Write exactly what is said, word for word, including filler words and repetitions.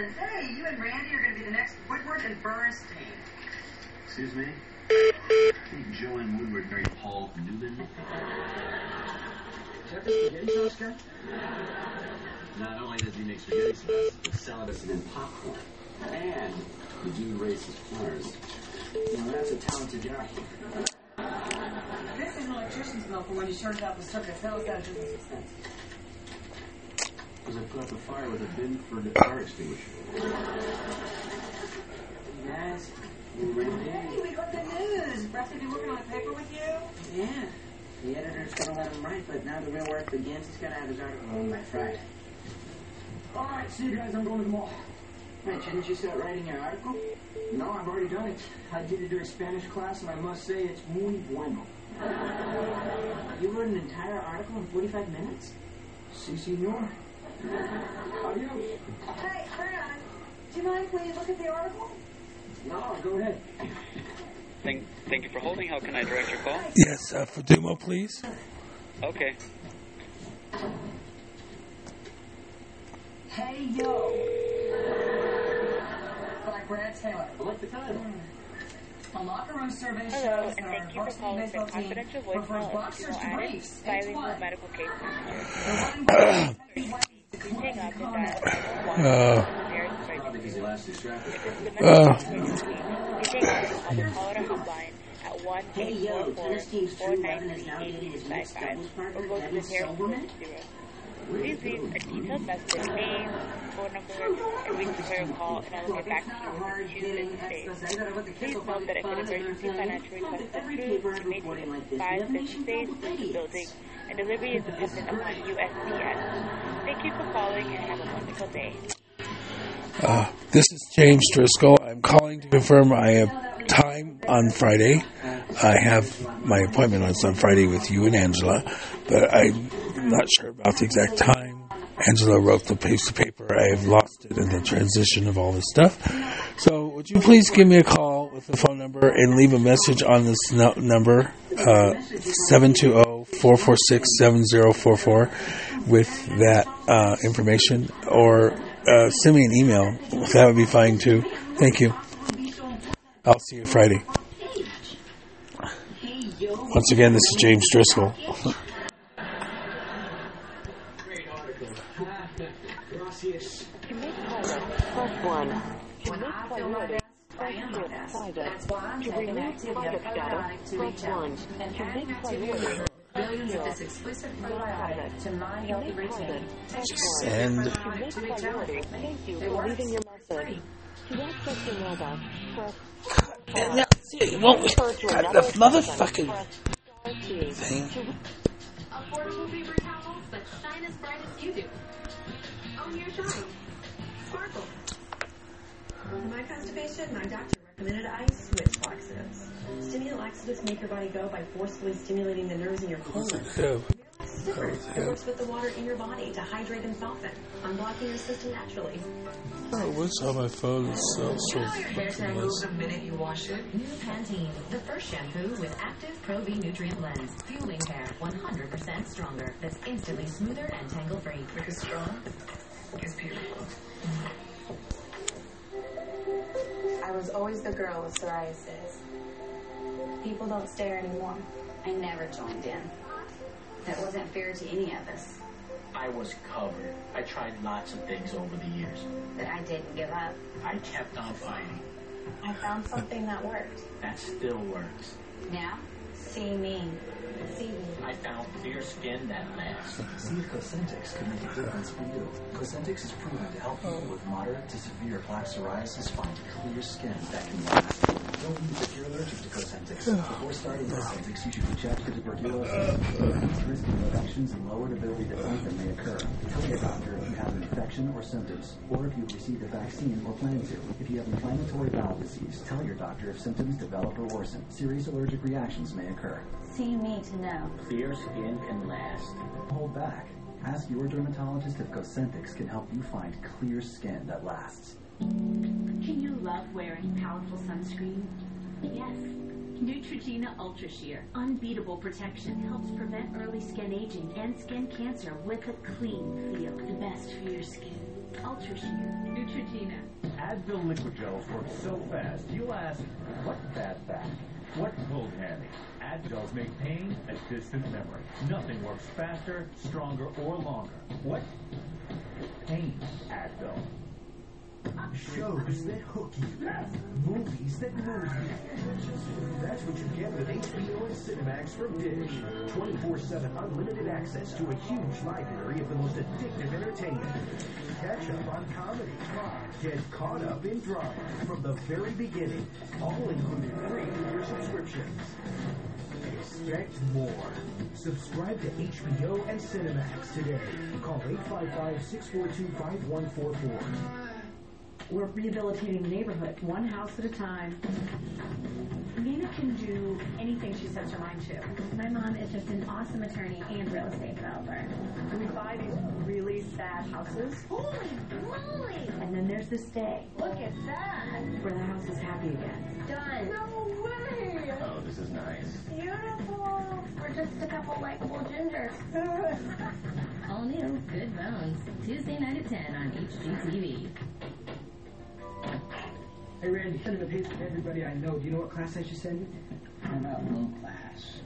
And hey, you and Randy are going to be the next Woodward and Bernstein. Excuse me? I think Joanne Woodward married Paul Newman. Is that the spaghetti sauce guy? Not only does he make spaghetti sauce, but salad and popcorn. And the dude races cars. Now that's a talented guy. This is an electrician's bill for when he turns out the circuits. That was got to do with expense. Because I put out the fire with a Binford fire extinguisher. Yes. Hey, we got the news. Brett, be working on the paper with you? Yeah. The editor's gonna let him write, but now the real work begins. He's gotta have his article on by Friday. All right, see you guys. I'm going to the mall. Wait, shouldn't you start writing your article? No, I've already done it. I did it during Spanish class, and I must say it's muy bueno. You wrote an entire article in forty-five minutes? Si, senor. Adios. Hey, Fran, do you mind if we look at the article? No, go ahead. Thank, thank you for holding. How can I direct your call? Yes, uh, for Dumo, please. Okay. Hey, yo. By Brad Taylor. I like the title. A locker room survey shows Hello, that and our thank you for varsity calling baseball the team confidential prefers voicemail of boxers Juvenile to Addicts briefs. Eight to bilingual one. medical case The manager. running back, Please hang up and dial one Uh, Probably because he lost his traffic. the Uh. medical emergency. Please hang up and call the caller hotline at one Hey, eight yo, four four, tennis team's four True nine Levin is three now eight dating his five mixed five doubles partner, or go to Dennis the nearest Silverman. zero. Please leave a detailed message, name, phone number, and reason for your call, and I will get back to you within two business days. Please note that if an emergency financial request is approved, it may take five business days to reach the building, and delivery is dependent upon U S P S. Thank you for calling, and have a wonderful day. uh, this is James Driscoll. I'm calling to confirm I have time on Friday. I have my appointment on on Friday with you and Angela, but I'm not sure about the exact time. Angela wrote the piece of paper. I have lost it in the transition of all this stuff. So would you please give me a call with the phone number and leave a message on this no- number, uh, seven two zero, four four six, seven zero four four, with that uh, information, or uh, send me an email. That would be fine too. Thank you. I'll see you Friday. Once again, this is James Driscoll. Gracias. To make private, press one. To make priority, press two. Private. To remove private status, press one. To make priority, billions of this exclusive probiotic to my healthy routine. And to make priority, thank you for leaving your message. To access your mailbox, press And now, see, it won't cut the motherfucking thing. Affordable paper towels that shine as bright as you do. Own your shine. Sparkle. For my constipation, my doctor recommended I switch laxatives. Stimulant laxatives make your body go by forcefully stimulating the nerves in your colon. Stiffer. It works with the water in your body to hydrate and soften, unblocking your system naturally. Oh, what's on my phone? It's so, so fucking nice. The minute you wash it. New Pantene, the first shampoo with active Pro V nutrient blends, fueling hair one hundred percent stronger. That's instantly smoother and tangle-free. Because strong is beautiful. I was always the girl with psoriasis. People don't stare anymore. I never joined in. That wasn't fair to any of us. I was covered. I tried lots of things over the years. But I didn't give up. I kept on fighting. I found something that worked. That still works. Now? See me. See me. I found clear skin that lasts. See if Cosentix could make a difference for you. Cosentix is proven to help people with moderate to severe plaque psoriasis find clear skin that can last. Don't use if you're allergic to Cosentix. Before starting Cosentix, you should be checked for tuberculosis. Increased risk of infections and lowered ability to fight them may occur. Tell your doctor if you have an infection or symptoms, or if you've received a vaccine or plan to. If you have inflammatory bowel disease, tell your doctor if symptoms develop or worsen. Serious allergic reactions may occur. See me to know. Clear skin can last. Hold back. Ask your dermatologist if Cosentix can help you find clear skin that lasts. Can you love wearing powerful sunscreen? Yes. Neutrogena Ultra Sheer. Unbeatable protection. Helps prevent early skin aging and skin cancer with a clean feel. The best for your skin. Ultra Sheer. Trigina. Advil liquid gels work so fast, you'll ask, what's that back? What pulled hammy? Advils make pain a distant memory. Nothing works faster, stronger, or longer. What? Pain. Advil. Shows that hook you. Movies that move you. That's what you get with H B O and Cinemax from Dish. twenty-four seven unlimited access to a huge library of the most addictive entertainment. Catch up on comedy. Get caught up in drama from the very beginning. All included free with your subscriptions. Expect more. Subscribe to H B O and Cinemax today. Call eight five five, six four two, five one four four. We're rehabilitating the neighborhood, one house at a time. Nina can do anything she sets her mind to. My mom is just an awesome attorney and real estate developer. We buy these really sad houses. Holy moly! And then there's this day. Look at that! Where the house is happy again. Done. No way! Oh, this is nice. Beautiful. We're just a couple likable gingers. All new Good Bones. Tuesday night at ten on H G T V. Hey, Randy, sending a page to everybody I know. Do you know what class I should send it? I'm not low class.